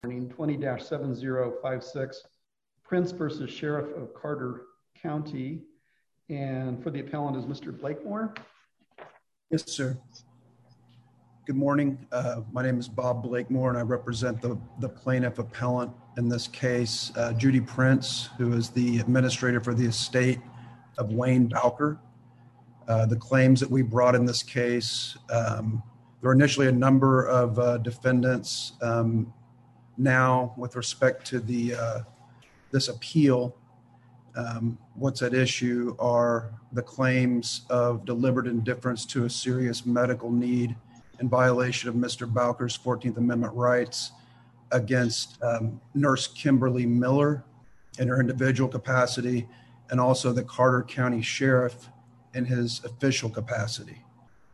20-7056 Prince versus Sheriff of Carter County. And for the appellant is Mr. Blakemore. Yes, sir. Good morning. My name is Bob Blakemore, and I represent the plaintiff appellant in this case, Judy Prince, who is the administrator for the estate of Wayne Bowker. The claims that we brought in this case, there were initially a number of defendants. Now, with respect to this appeal, what's at issue are the claims of deliberate indifference to a serious medical need in violation of Mr. Bowker's 14th Amendment rights against Nurse Kimberly Miller in her individual capacity, and also the Carter County Sheriff in his official capacity.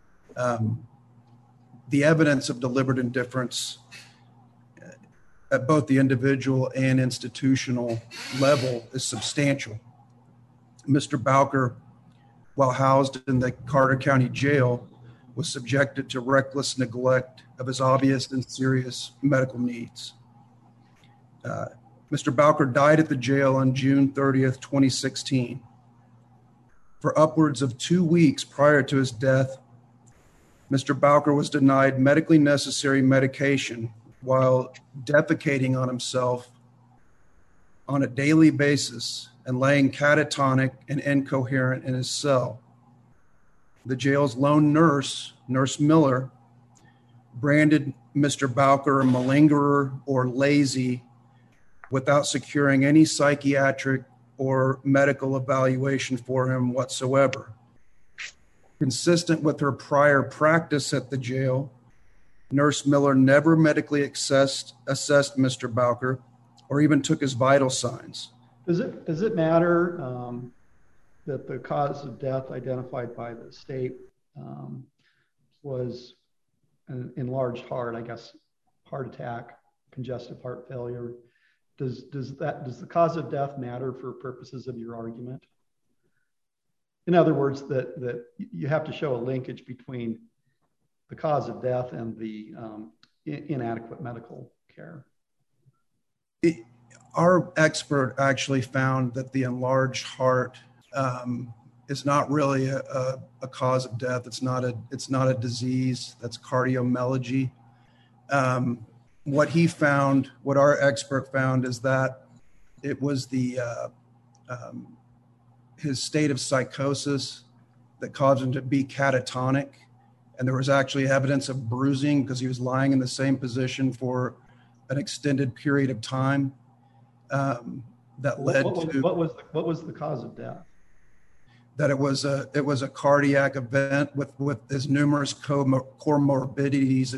The evidence of deliberate indifference at both the individual and institutional level is substantial. Mr. Bowker, while housed in the Carter County Jail, was subjected to reckless neglect of his obvious and serious medical needs. Mr. Bowker died at the jail on June 30th, 2016. For upwards of 2 weeks prior to his death, Mr. Bowker was denied medically necessary medication while defecating on himself on a daily basis and laying catatonic and incoherent in his cell. The jail's lone nurse, Nurse Miller, branded Mr. Bowker a malingerer or lazy without securing any psychiatric or medical evaluation for him whatsoever. Consistent with her prior practice at the jail, Nurse Miller never medically assessed Mr. Bowker or even took his vital signs. Does it matter that the cause of death identified by the state was an enlarged heart, I guess, heart attack, congestive heart failure? Does the cause of death matter for purposes of your argument? In other words, that you have to show a linkage between the cause of death and the inadequate medical care. Our expert actually found that the enlarged heart is not really a cause of death. It's not a disease. That's cardiomyopathy. What our expert found is that it was his state of psychosis that caused him to be catatonic. And there was actually evidence of bruising because he was lying in the same position for an extended period of time. That led to what was the cause of death? That it was a cardiac event with his numerous comorbidities,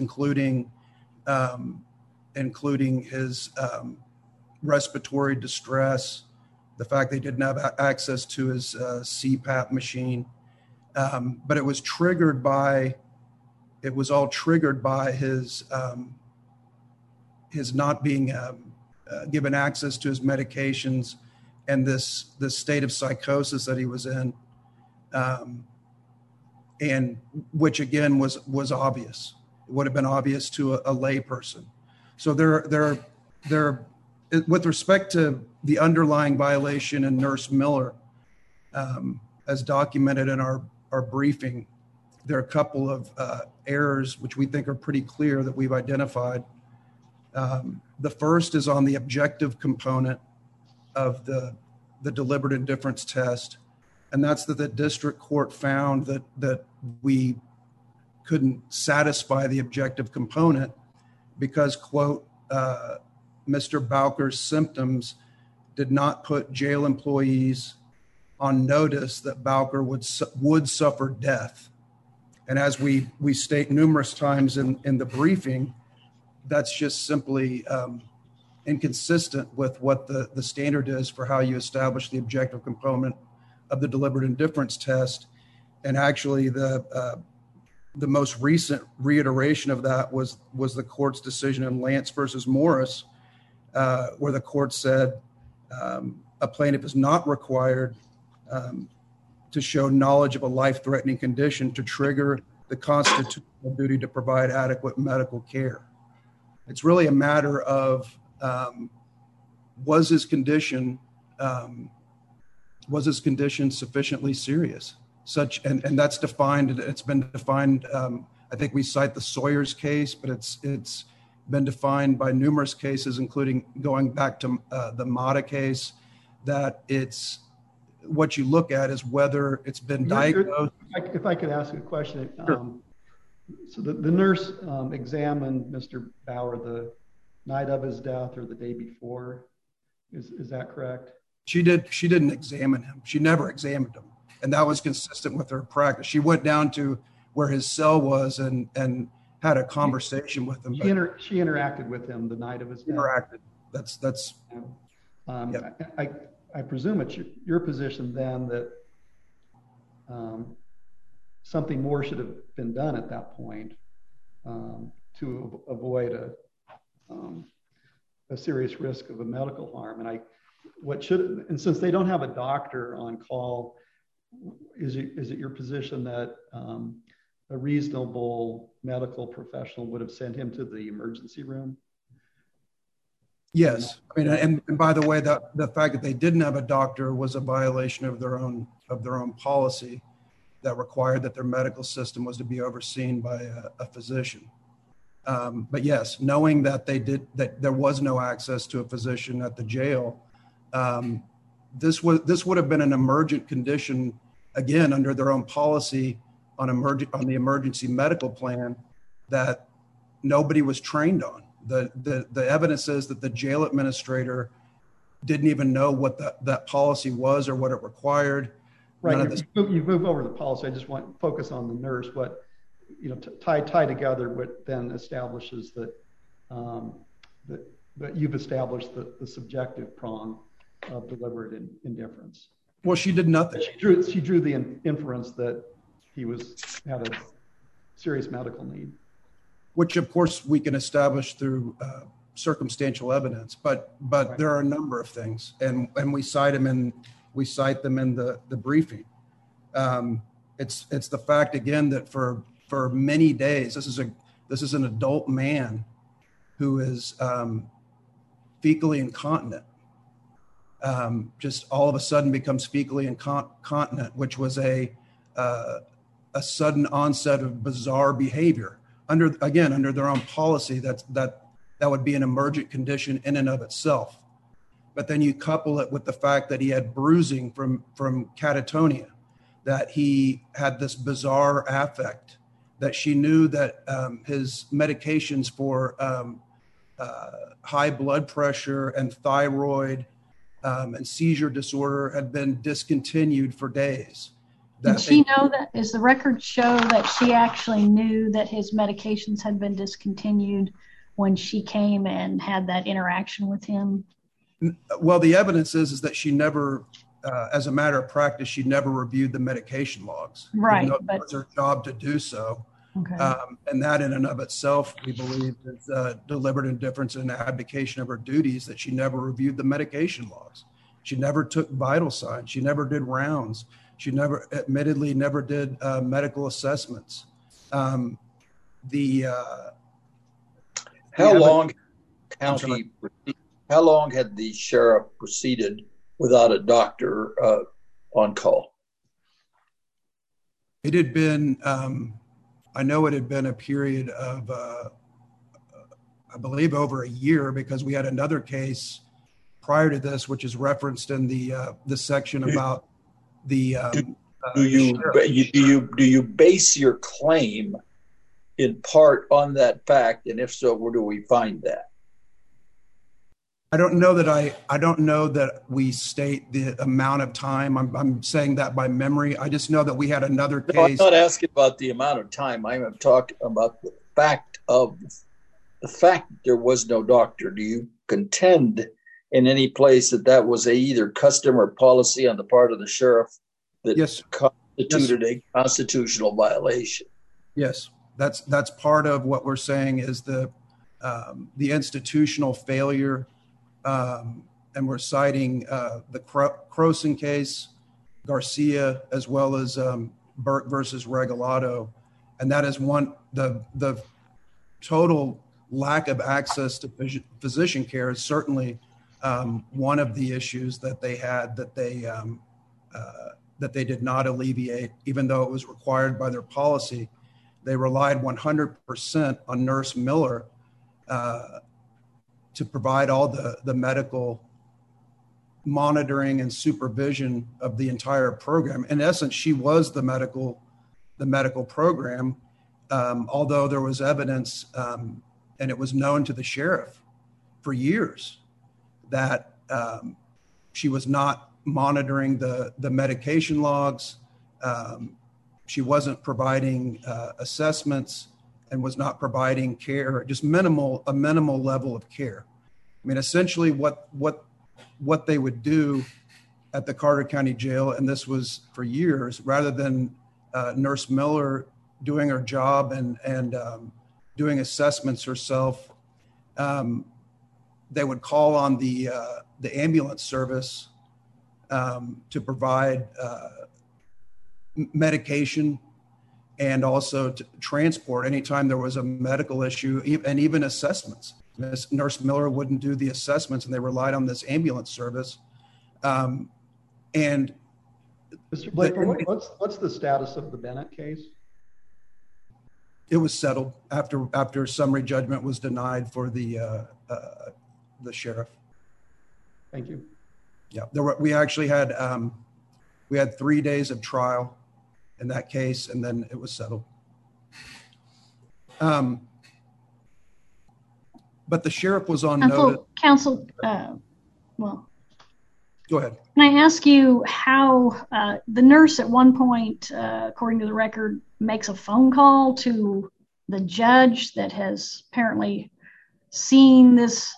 including his respiratory distress, the fact they didn't have access to his CPAP machine, but it was all triggered by his not being given access to his medications and this state of psychosis that he was in, and which again was obvious. It would have been obvious to a lay person. So there, with respect to the underlying violation in Nurse Miller, as documented in our briefing, there are a couple of errors which we think are pretty clear that we've identified. The first is on the objective component of the deliberate indifference test, and that's that the district court found that we couldn't satisfy the objective component because, quote, Mr. Bowker's symptoms did not put jail employees on notice that Bowker would suffer death. And as we state numerous times in the briefing, that's just simply inconsistent with what the standard is for how you establish the objective component of the deliberate indifference test. And actually the most recent reiteration of that was the court's decision in Lance versus Morris, where the court said a plaintiff is not required to show knowledge of a life-threatening condition to trigger the constitutional duty to provide adequate medical care. It's really a matter of was his condition sufficiently serious? And that's defined. It's been defined. I think we cite the Sawyer's case, but it's been defined by numerous cases, including going back to the Mata case, that it's what you look at is whether it's been diagnosed. If I could ask a question. Sure. So the nurse examined Mr. Bauer the night of his death or the day before. Is that correct? She didn't examine him. She never examined him. And that was consistent with her practice. She went down to where his cell was and had a conversation with him. She interacted with him the night of his death. Interacted. That's. I presume it's your position then that something more should have been done at that point to avoid a serious risk of a medical harm. And since they don't have a doctor on call, is it your position that a reasonable medical professional would have sent him to the emergency room? Yes. I mean, and by the way, the fact that they didn't have a doctor was a violation of their own policy that required that their medical system was to be overseen by a physician. But yes, knowing that that there was no access to a physician at the jail, this would have been an emergent condition, again, under their own policy on the emergency medical plan that nobody was trained on. The evidence says that the jail administrator didn't even know what that policy was or what it required. Right. You've moved over the policy. I just want to focus on the nurse. What, tie together what then establishes that you've established the subjective prong of deliberate indifference. Well, she did nothing. She drew the inference that he had a serious medical need, which of course we can establish through circumstantial evidence. But right. There are a number of things, and we cite them in the briefing. It's the fact again that for many days, this is an adult man who is fecally incontinent. Just all of a sudden becomes fecally incontinent, which was a sudden onset of bizarre behavior. Under their own policy, that would be an emergent condition in and of itself. But then you couple it with the fact that he had bruising from catatonia, that he had this bizarre affect, that she knew that his medications for high blood pressure and thyroid and seizure disorder had been discontinued for days. Did she know that? Does the record show that she actually knew that his medications had been discontinued when she came and had that interaction with him? Well, the evidence is that she never, as a matter of practice, she never reviewed the medication logs. Right. But it was her job to do so. Okay. And that in and of itself, we believe, is deliberate indifference and abdication of her duties, that she never reviewed the medication logs. She never took vital signs. She never did rounds. She admittedly never did medical assessments. How long had the sheriff proceeded without a doctor on call? It had been, I know it had been a period of, I believe, over a year, because we had another case prior to this, which is referenced in the section about the. Do you base your claim in part on that fact, and if so, where do we find that? I don't know that we state the amount of time. I'm saying that by memory. I just know that we had another case. No, I'm not asking about the amount of time. I'm talking about the fact there was no doctor. Do you contend in any place that was either custom or policy on the part of the sheriff that constituted a constitutional violation? Yes, that's part of what we're saying is the institutional failure. And we're citing the Croson case, Garcia, as well as Burke versus Regalado. And that is the total lack of access to physician care is certainly one of the issues that they had that they did not alleviate, even though it was required by their policy. They relied 100% on Nurse Miller to provide all the medical monitoring and supervision of the entire program. In essence, she was the medical program, although there was evidence, and it was known to the sheriff for years that she was not monitoring the medication logs. She wasn't providing assessments and was not providing care, just a minimal level of care. I mean, essentially what they would do at the Carter County Jail, and this was for years, rather than Nurse Miller doing her job and doing assessments herself, they would call on the ambulance service to provide medication and also to transport anytime there was a medical issue, and even assessments. Nurse Miller wouldn't do the assessments, and they relied on this ambulance service. And Mr. Blakemore, what's the status of the Bennett case? It was settled after summary judgment was denied for the sheriff. Thank you. Yeah, we actually had 3 days of trial in that case, and then it was settled. But the sheriff was on notice. Counsel, Go ahead. Can I ask you how the nurse at one point, according to the record, makes a phone call to the judge that has apparently seen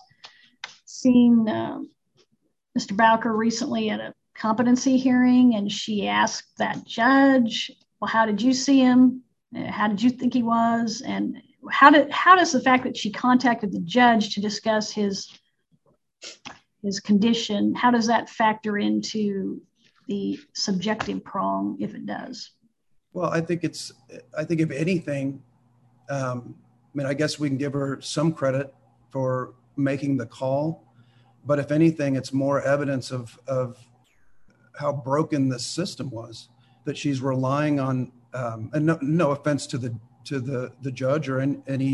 Mr. Bowker recently at a competency hearing, and she asked that judge, well, how did you see him? How did you think he was? And how does the fact that she contacted the judge to discuss his condition, how does that factor into the subjective prong, if it does? Well, I think if anything, I guess we can give her some credit for making the call, but if anything, it's more evidence of how broken the system was, that she's relying on, and no offense to the judge or any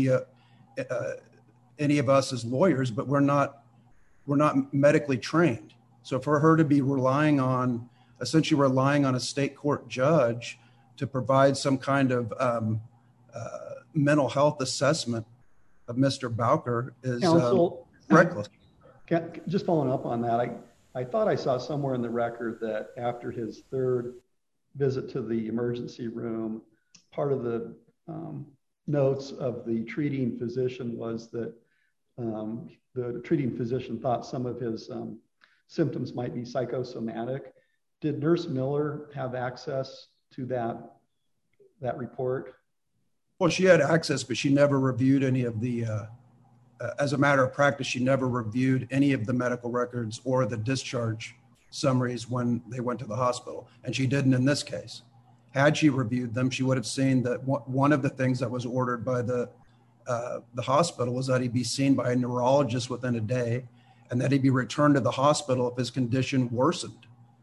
of us as lawyers, but we're not medically trained. So for her to be essentially relying on a state court judge to provide some kind of mental health assessment of Mr. Bowker is reckless. Just following up on that, I thought I saw somewhere in the record that after his third visit to the emergency room, part of the notes of the treating physician was that the treating physician thought some of his symptoms might be psychosomatic. Did Nurse Miller have access to that report? Well, she had access, but she never reviewed any of the, as a matter of practice, she never reviewed any of the medical records or the discharge summaries when they went to the hospital. And she didn't in this case. Had she reviewed them, she would have seen that one of the things that was ordered by the hospital was that he be seen by a neurologist within a day, and that he be returned to the hospital if his condition worsened.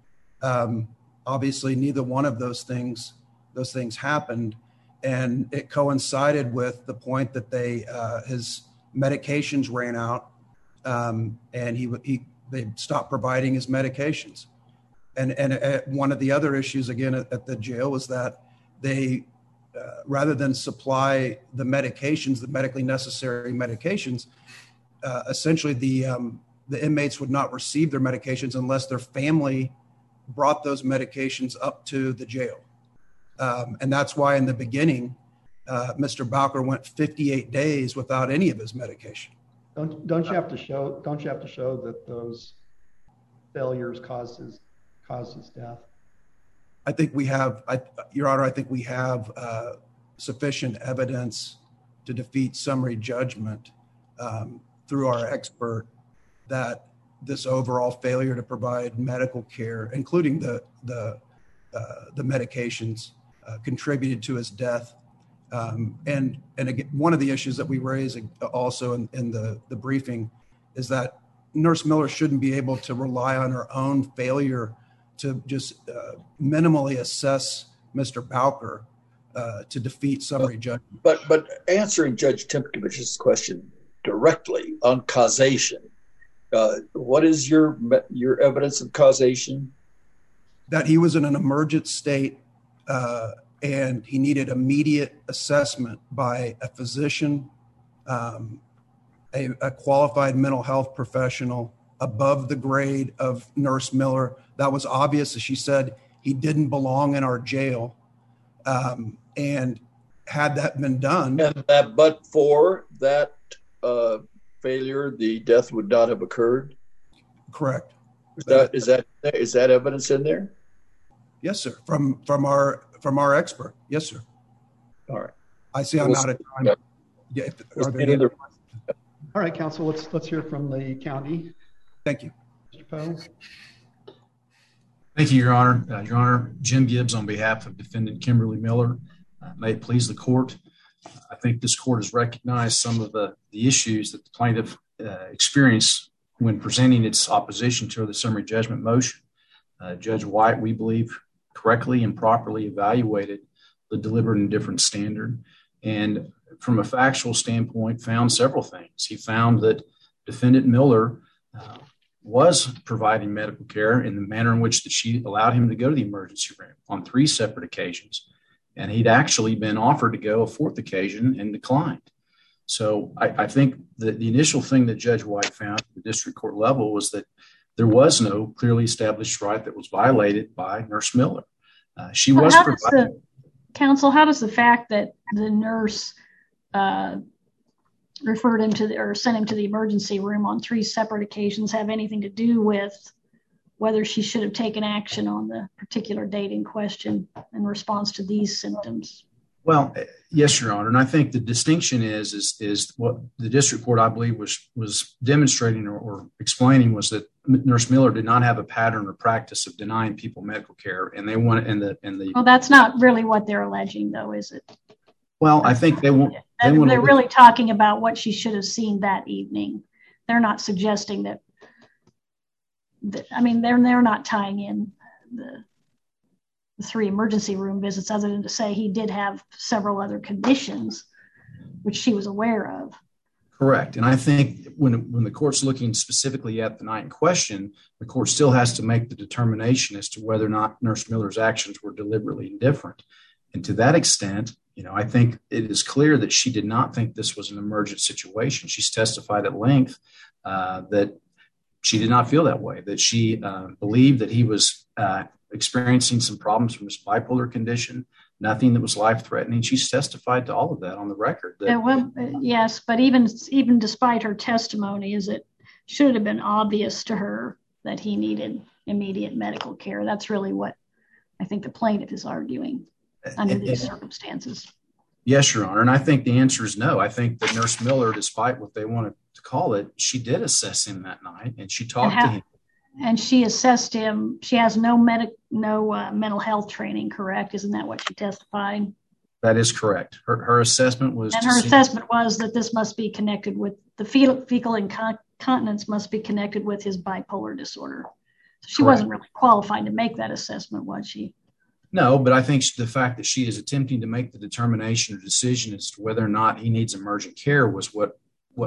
Obviously, neither one of those things happened, and it coincided with the point that his medications ran out, and they stopped providing his medications. And one of the other issues, again, at the jail was that they, rather than supply the medications, the medically necessary medications, essentially the inmates would not receive their medications unless their family brought those medications up to the jail. And that's why in the beginning, Mr. Bowker went 58 days without any of his medication. Don't you have to show that those failures caused his death? I think we have, Your Honor, I think we have sufficient evidence to defeat summary judgment through our expert that this overall failure to provide medical care, including the medications, contributed to his death. And again, one of the issues that we raise also in the briefing is that Nurse Miller shouldn't be able to rely on her own failure to just minimally assess Mr. Bowker to defeat summary judgment. But answering Judge Timkovich's question directly on causation, what is your evidence of causation? That he was in an emergent state and he needed immediate assessment by a physician, a qualified mental health professional above the grade of Nurse Miller. That was obvious. As she said, he didn't belong in our jail. And had that been done. And that, but for that failure, the death would not have occurred? Correct. Is that evidence in there? Yes, sir. From our expert. Yes, sir. All right. I see I'm out of time. Yeah. All right, counsel, let's hear from the county. Thank you. Mr. Poe. Thank you, Your Honor. Your Honor, Jim Gibbs on behalf of Defendant Kimberly Miller. May it please the court. I think this court has recognized some of the issues that the plaintiff experienced when presenting its opposition to the summary judgment motion. Judge White, we believe, correctly and properly evaluated the deliberate indifference standard, and from a factual standpoint found several things. He found that Defendant Miller was providing medical care in the manner in which that she allowed him to go to the emergency room on 3 separate occasions. And he'd actually been offered to go a 4th occasion and declined. So I think that the initial thing that Judge White found at the district court level was that there was no clearly established right that was violated by Nurse Miller. She was providing. Counsel, how does the fact that the nurse referred him to or sent him to the emergency room on 3 separate occasions have anything to do with whether she should have taken action on the particular date in question in response to these symptoms? Well, yes, Your Honor. And I think the distinction is what the district court, I believe, was demonstrating or explaining was that Nurse Miller did not have a pattern or practice of denying people medical care. And they want Well, that's not really what they're alleging, though, is it? Well, I think they're really talking about what she should have seen that evening. They're not suggesting that. I mean, they're not tying in the 3 emergency room visits other than to say he did have several other conditions which she was aware of. Correct. And I think when the court's looking specifically at the night in question, the court still has to make the determination as to whether or not Nurse Miller's actions were deliberately indifferent. And to that extent, I think it is clear that she did not think this was an emergent situation. She's testified at length that she did not feel that way, that she believed that he was experiencing some problems from his bipolar condition, nothing that was life-threatening. She's testified to all of that on the record. Yes, but even despite her testimony, it should have been obvious to her that he needed immediate medical care. That's really what I think the plaintiff is arguing under these circumstances. Yes, Your Honor. And I think the answer is no. I think that Nurse Miller, despite what they wanted to call it, she did assess him that night and she talked to him. And she assessed him. She has no mental health training, correct? Isn't that what she testified? That is correct. Her assessment was. And her assessment was that this must be connected with the fecal incontinence must be connected with his bipolar disorder. So she wasn't really qualified to make that assessment, was she? No, but I think the fact that she is attempting to make the determination or decision as to whether or not he needs emergent care was what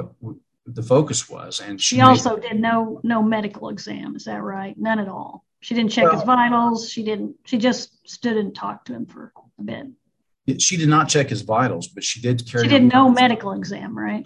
the focus was. And she also did no medical exam. Is that right? None at all. She didn't check his vitals. She just stood and talked to him for a bit. She did not check his vitals, but she did carry. She did no medical exam, right?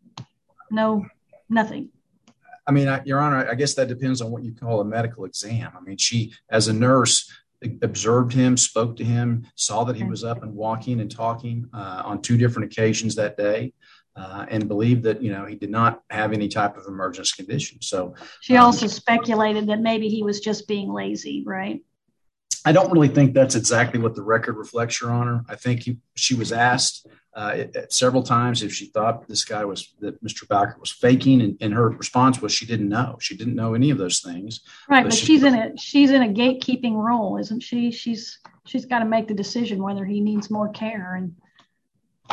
No, nothing. I mean, Your Honor, I guess that depends on what you call a medical exam. I mean, she, as a nurse, observed him, spoke to him, saw that he was up and walking and talking on 2 different occasions that day, and believed that, he did not have any type of emergency condition. So she also speculated that maybe he was just being lazy, right? I don't really think that's exactly what the record reflects, Your Honor. I think she was asked several times if she thought that Mr. Bowker was faking, and her response was she didn't know. She didn't know any of those things. Right, but she's in a gatekeeping role, isn't she? She's got to make the decision whether he needs more care, and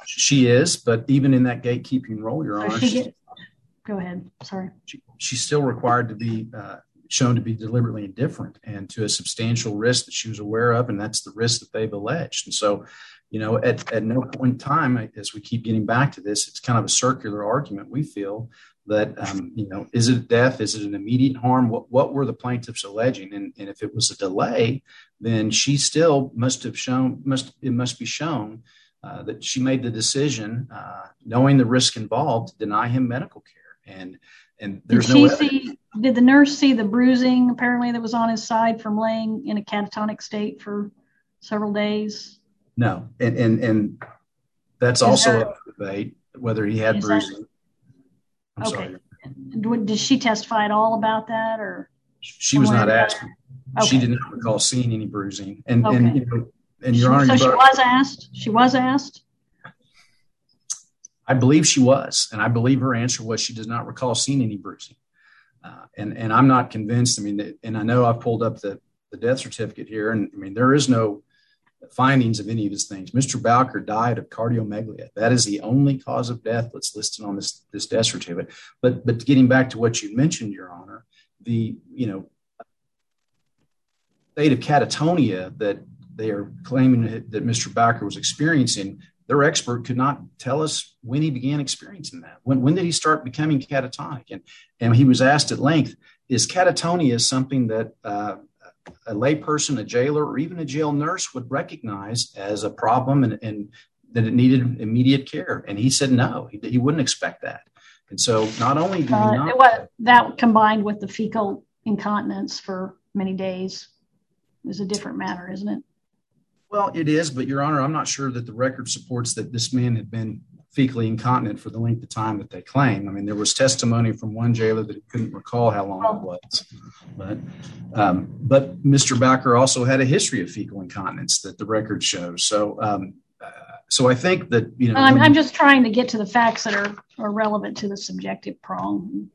She is, but even in that gatekeeping role, Your Honor, go ahead. Sorry. She's still required to be shown to be deliberately indifferent and to a substantial risk that she was aware of, and that's the risk that they've alleged. And so, at no point in time, as we keep getting back to this, it's kind of a circular argument. We feel that, is it death? Is it an immediate harm? What were the plaintiffs alleging? And if it was a delay, then she still must be shown that she made the decision, knowing the risk involved, to deny him medical care. And there's did the nurse see the bruising apparently that was on his side from laying in a catatonic state for several days? No. And that's also a debate, whether he had bruising. I'm sorry. Did she testify at all about that, or? She was not asked. Okay. She did not recall seeing any bruising. And Your Honor, she was asked. She was asked. I believe she was, and I believe her answer was she does not recall seeing any bruising. And I'm not convinced. And I know I've pulled up the death certificate here, and there is no findings of any of his things. Mr. Bowker died of cardiomegaly. That is the only cause of death that's listed on this death certificate. But getting back to what you mentioned, Your Honor, the state of catatonia that they are claiming that Mr. Bowker was experiencing, their expert could not tell us when he began experiencing that. When did he start becoming catatonic? And he was asked at length, is catatonia something that a layperson, a jailer, or even a jail nurse would recognize as a problem and that it needed immediate care? And he said no, he wouldn't expect that. And so not only do that combined with the fecal incontinence for many days is a different matter, isn't it? Well, it is, but Your Honor, I'm not sure that the record supports that this man had been fecally incontinent for the length of time that they claim. There was testimony from one jailer that he couldn't recall how long it was. But Mr. Bowker also had a history of fecal incontinence that the record shows. So I think that, I'm just trying to get to the facts that are relevant to the subjective prong.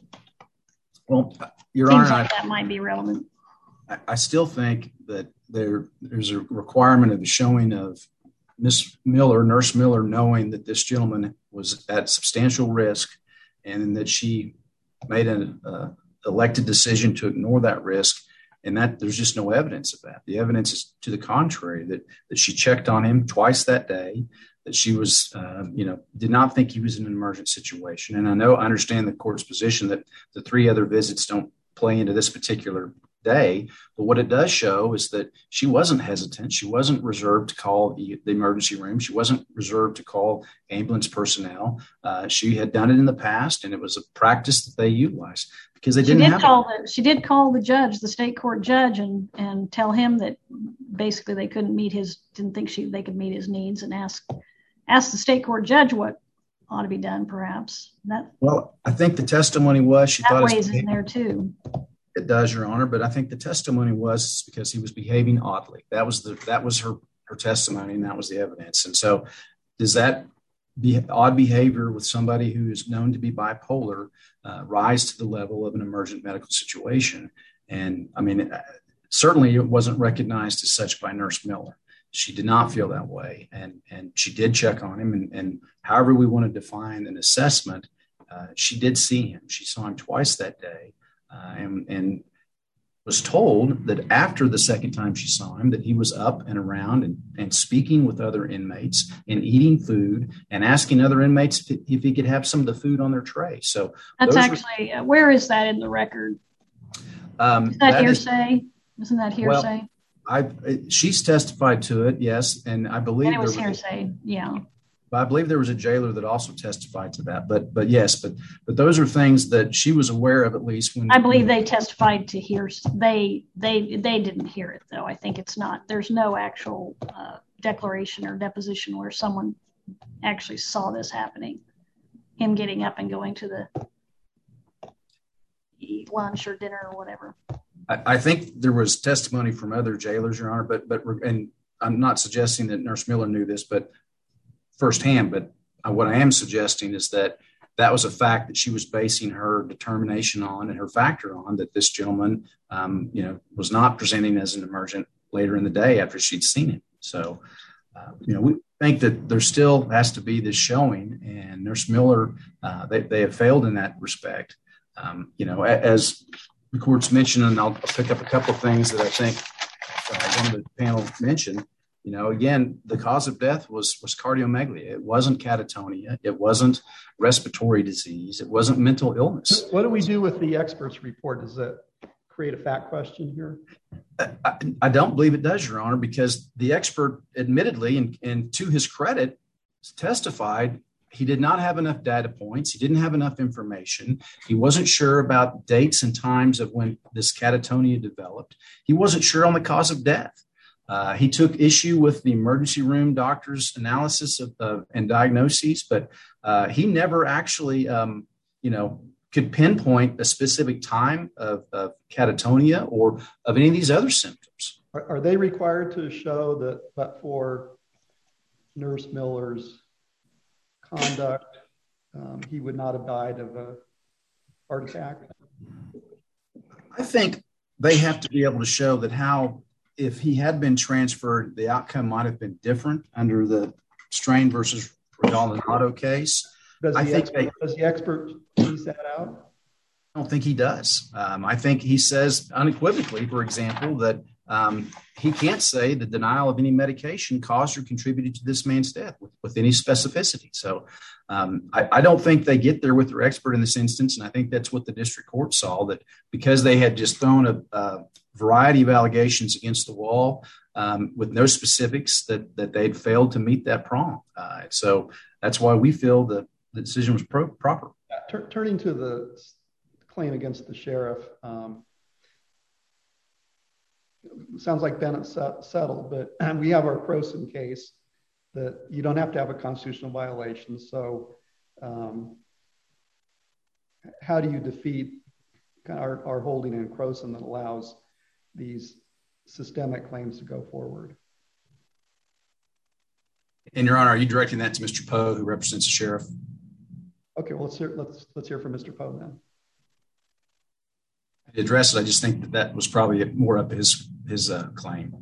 Well, Your Honor, that might be relevant. I still think that there's a requirement of the showing of Miss Miller, Nurse Miller, knowing that this gentleman was at substantial risk and that she made an elected decision to ignore that risk, and that there's just no evidence of that. The evidence is to the contrary, that she checked on him twice that day, that she was, did not think he was in an emergent situation. And I understand the court's position that the 3 other visits don't play into this particular day, but what it does show is that she wasn't hesitant. She wasn't reserved to call the emergency room. She wasn't reserved to call ambulance personnel. She had done it in the past, and it was a practice that they utilized because they didn't She did call the judge, the state court judge, and tell him that basically they couldn't meet didn't think they could meet his needs, and ask the state court judge what ought to be done, perhaps. Well, I think the testimony was she thought weighs in there too. It does, Your Honor, but I think the testimony was because he was behaving oddly. That was her testimony, and that was the evidence. And so, does that odd behavior with somebody who is known to be bipolar rise to the level of an emergent medical situation? And certainly it wasn't recognized as such by Nurse Miller. She did not feel that way, and she did check on him. And however we want to define an assessment, she did see him. She saw him twice that day. And was told that after the second time she saw him, that he was up and around and speaking with other inmates and eating food and asking other inmates if he could have some of the food on their tray. So that's actually, where is that in the record? Is that hearsay? Isn't that hearsay? Well, she's testified to it, yes, and I believe it was hearsay. Yeah. I believe there was a jailer that also testified to that, but yes, but those are things that she was aware of, at least when I believe they testified to hearsay. They didn't hear it though. I think there's no actual declaration or deposition where someone actually saw this happening, him getting up and going to the eat lunch or dinner or whatever. I think there was testimony from other jailers, Your Honor, but and I'm not suggesting that Nurse Miller knew this, but firsthand, but what I am suggesting is that was a fact that she was basing her determination on and her factor on, that this gentleman, was not presenting as an emergent later in the day after she'd seen him. So, think that there still has to be this showing, and Nurse Miller, they have failed in that respect. As the court's mentioned, and I'll pick up a couple of things that I think one of the panel mentioned. Again, the cause of death was cardiomegaly. It wasn't catatonia. It wasn't respiratory disease. It wasn't mental illness. What do we do with the expert's report? Does that create a fact question here? I don't believe it does, Your Honor, because the expert admittedly, and to his credit, testified he did not have enough data points. He didn't have enough information. He wasn't sure about dates and times of when this catatonia developed. He wasn't sure on the cause of death. He took issue with the emergency room doctor's analysis and diagnoses, but he never actually, could pinpoint a specific time of catatonia or of any of these other symptoms. Are they required to show that, but for Nurse Miller's conduct, he would not have died of a heart attack? I think they have to be able to show that if he had been transferred, the outcome might have been different under the Strain versus Regalado case. Does the expert tease that out? I don't think he does. I think he says unequivocally, for example, that he can't say the denial of any medication caused or contributed to this man's death with any specificity. So I don't think they get there with their expert in this instance. And I think that's what the district court saw, that because they had just thrown a variety of allegations against the wall with no specifics, that they'd failed to meet that prong. So that's why we feel the decision was proper. Turning to the claim against the sheriff, sounds like Bennett settled, but we have our Croson case that you don't have to have a constitutional violation. So how do you defeat our holding in Croson that allows these systemic claims to go forward? And Your Honor, are you directing that to Mr. Poe, who represents the sheriff? Okay, well, let's hear from Mr. Poe then. To address it, I just think that was probably more up his claim.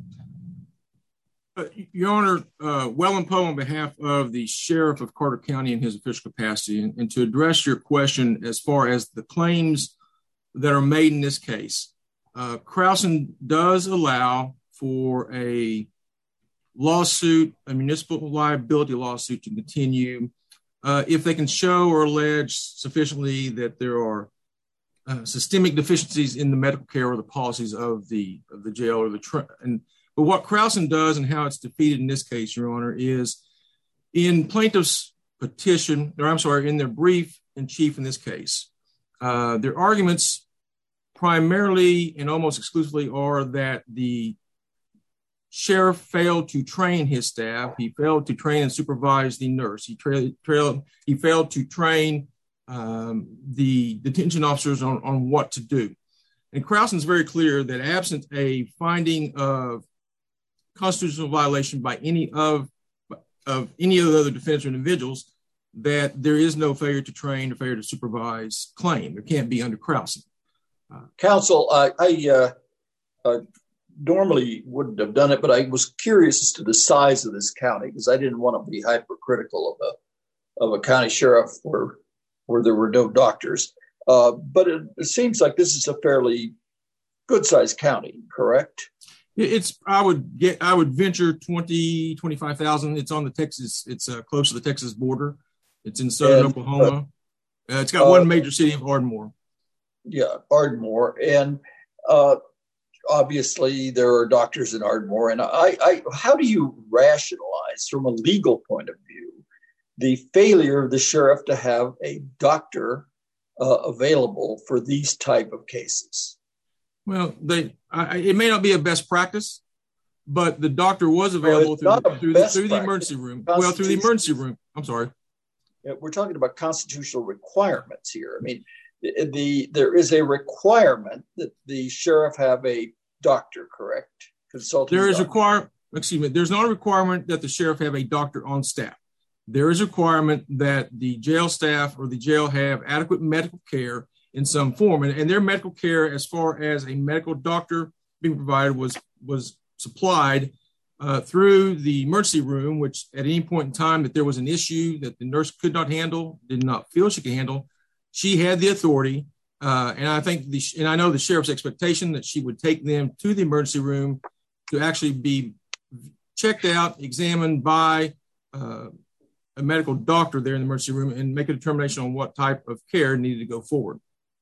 Your Honor, Wellen Poe on behalf of the sheriff of Carter County in his official capacity, and to address your question as far as the claims that are made in this case, Croson does allow for a lawsuit, a municipal liability lawsuit, to continue if they can show or allege sufficiently that there are systemic deficiencies in the medical care or the policies of the jail or but what Croson does and how it's defeated in this case, Your Honor, is in plaintiff's petition, in their brief in chief in this case, their arguments primarily and almost exclusively are that the sheriff failed to train his staff. He failed to train and supervise the nurse. He failed to train the detention officers on what to do. And Croson is very clear that absent a finding of constitutional violation by any of the other defendants or individuals, that there is no failure to train or failure to supervise claim. There can't be under Croson. Counsel, I normally wouldn't have done it, but I was curious as to the size of this county because I didn't want to be hypercritical of a county sheriff where there were no doctors. But it seems like this is a fairly good-sized county, correct? I would venture 20, 25,000. It's on the Texas. It's close to the Texas border. It's in southern Oklahoma. It's got one major city of Ardmore. Yeah, Ardmore, and obviously there are doctors in Ardmore. And how do you rationalize, from a legal point of view, the failure of the sheriff to have a doctor available for these type of cases? Well, it may not be a best practice, but the doctor was available through the emergency room. Well, through the emergency room. I'm sorry. Yeah, we're talking about constitutional requirements here. I mean, there is a requirement that the sheriff have a doctor, correct? Consulting. There is there's not a requirement that the sheriff have a doctor on staff. There is a requirement that the jail staff or the jail have adequate medical care in some form, and their medical care, as far as a medical doctor being provided, was supplied through the emergency room, which at any point in time that there was an issue that the nurse could not handle, did not feel she could handle, she had the authority. And I think and I know the sheriff's expectation that she would take them to the emergency room to actually be checked out, examined by a medical doctor there in the emergency room and make a determination on what type of care needed to go forward.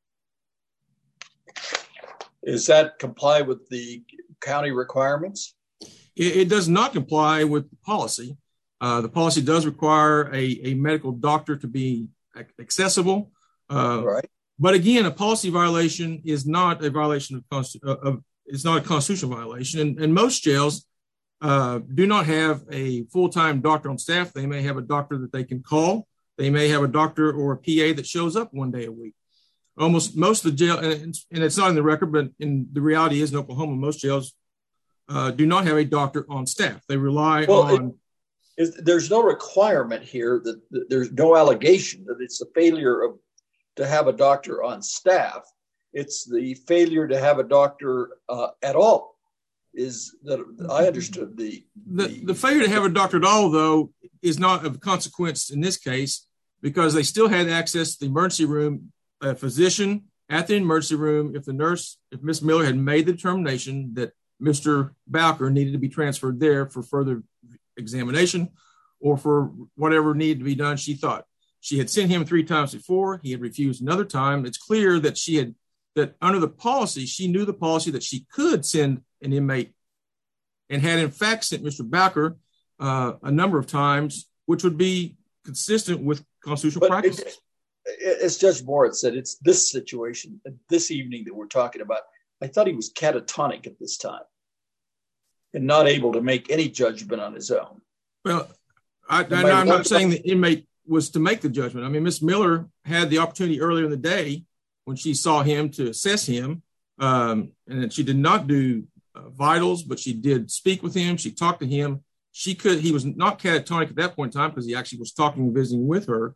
Is that comply with the county requirements? It does not comply with the policy. The policy does require a medical doctor to be accessible. Right. But again, a policy violation is not a violation it's not a constitutional violation. And most jails do not have a full-time doctor on staff. They may have a doctor that they can call. They may have a doctor or a PA that shows up one day a week. Almost most of the jail, and it's not in the record, but in the reality is in Oklahoma, most jails do not have a doctor on staff. They rely on. There's no requirement here that there's no allegation that it's a failure to have a doctor on staff. It's the failure to have a doctor at all. Is that I understood the failure to have a doctor at all, though, is not of consequence in this case because they still had access to the emergency room, a physician at the emergency room. If Ms. Miller had made the determination that Mr. Bowker needed to be transferred there for further examination or for whatever needed to be done, she thought. She had sent him 3 times before. He had refused another time. It's clear that that under the policy, she knew the policy that she could send an inmate and had in fact sent Mr. Bowker a number of times, which would be consistent with constitutional practices. As Judge Moritz said, it's this situation, this evening that we're talking about. I thought he was catatonic at this time and not able to make any judgment on his own. Well, I'm not saying the inmate was to make the judgment. I mean, Ms. Miller had the opportunity earlier in the day when she saw him to assess him, and she did not do vitals, but she did speak with him. She talked to him. He was not catatonic at that point in time because he actually was talking and visiting with her.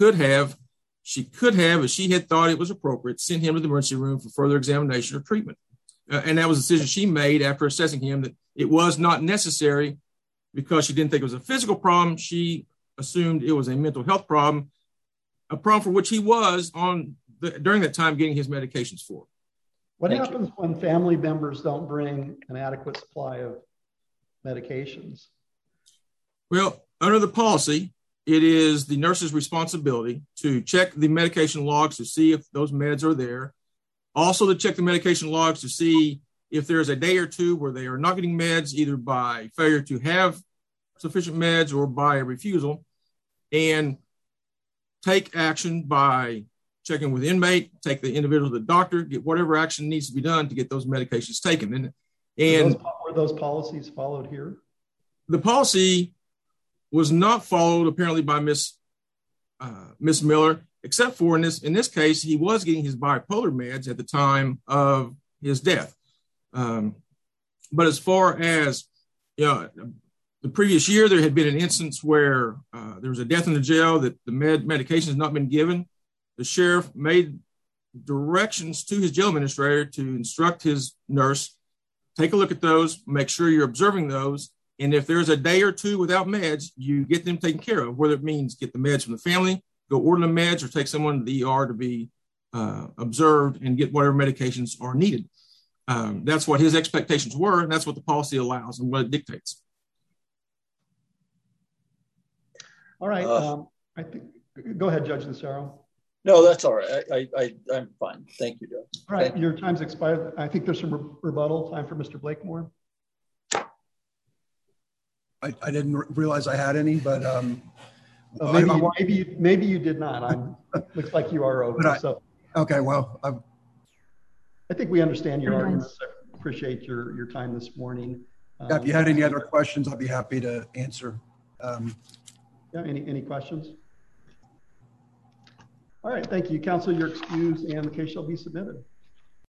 She could have, if she had thought it was appropriate, sent him to the emergency room for further examination or treatment. And that was a decision she made after assessing him that it was not necessary because she didn't think it was a physical problem. She assumed it was a mental health problem, a problem for which he was during that time getting his medications for. What happens when family members don't bring an adequate supply of medications? Well, under the policy, it is the nurse's responsibility to check the medication logs to see if those meds are there. Also to check the medication logs to see if there's a day or two where they are not getting meds, either by failure to have sufficient meds or by a refusal, and take action by checking with the inmate, take the individual to the doctor, get whatever action needs to be done to get those medications taken. And were those policies followed here? The policy was not followed apparently by Miss Miller, except for in this case, he was getting his bipolar meds at the time of his death. But as far as the previous year, there had been an instance where there was a death in the jail that the medication has not been given. The sheriff made directions to his jail administrator to instruct his nurse, take a look at those, make sure you're observing those. And if there's a day or two without meds, you get them taken care of, whether it means get the meds from the family, go order the meds, or take someone to the ER to be observed and get whatever medications are needed. That's what his expectations were, and that's what the policy allows and what it dictates. All right. I think. Go ahead, Judge Lucero. No, that's all right. I'm fine. Thank you, Judge. All right. Your time's expired. I think there's some rebuttal time for Mr. Blakemore. I didn't realize I had any, but maybe you did not. Looks like you are over. Okay. Well, I think we understand your arguments. I appreciate your time this morning. If you had any other questions, I'd be happy to answer. Any questions? All right. Thank you, counsel. You're excused, and the case shall be submitted.